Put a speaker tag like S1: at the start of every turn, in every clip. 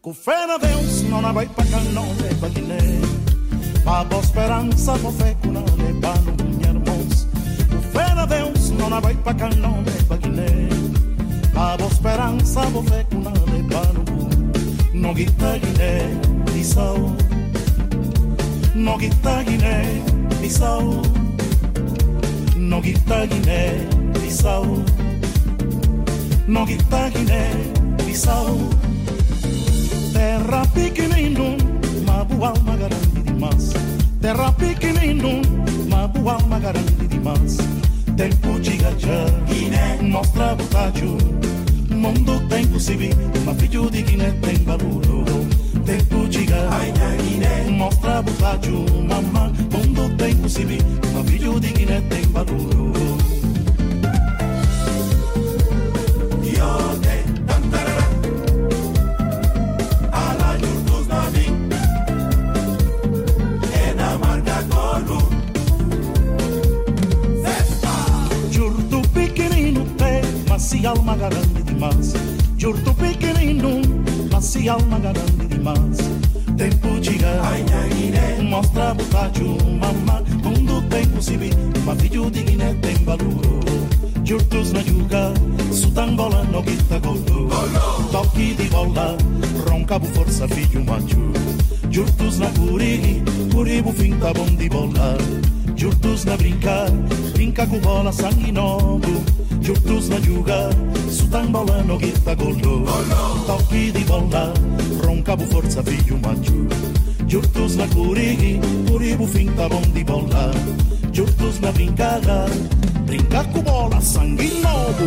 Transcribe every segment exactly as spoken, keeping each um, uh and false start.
S1: Com fé na Deus, não na vai pra cá, não é pra Guiné. A boa esperança, com fé que não é pra não minha irmãos. Com fé na Deus, não na vai pra cá, não é pra Guiné. A boa esperança, com fé que não é pra não. No guita Guiné, Bissau. No guita Guiné, Bissau. No guita Guiné, Bissau. No guita Guiné, Bissau. Terra pequenino, mas boa alma grande demais. Terra pequenino, mas boa alma grande demais. Tempo de gajar, Guiné, mostra botádio. Mundo tem possível, mas filho de Guiné tem valor. Tempo de gajar, Guiné, mostra botádio. Mamã, mundo tem possível, mas filho de Guiné tem valor. Se alma grande demais, jurto pequenino, mas se alma grande demais. Tempo de Guiné, mostra botádio, mamã, mundo tem possível, mas filho de Guiné tem valor. Jurtos na juga, sutan bola no guita golo, toque de bola, roncabo força filho macho. Jurtos na guri, guribo finta bom de bola. Jurtos na brincar, brinca com bola sangue novo. Jurtos na juga, sutan bola no guita golo, toque de bola, roncabo força filho macho. Jurtos na guri, guribo finta bom de bola. Jurtos na brincada, brinca com bola sangue novo.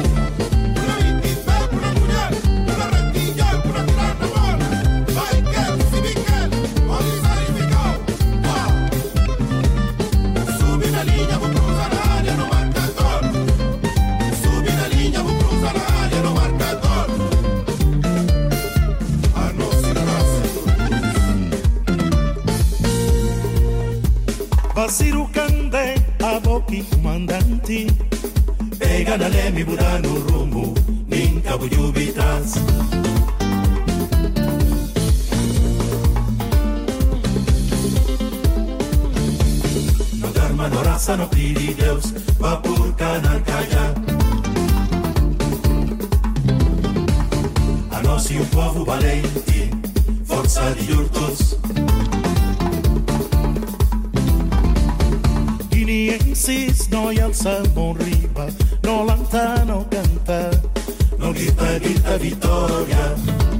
S1: Vaziro Candé, a boqui comandante. Pega na leme, muda no rumo, nem cabo de ubitras. No dharma, no raça, no pedi Deus, va por canal calha. A nós e o povo valente, força de jurtos. Guineenses no alza bon riba, no lanta, no canta, no grita, grita vitória.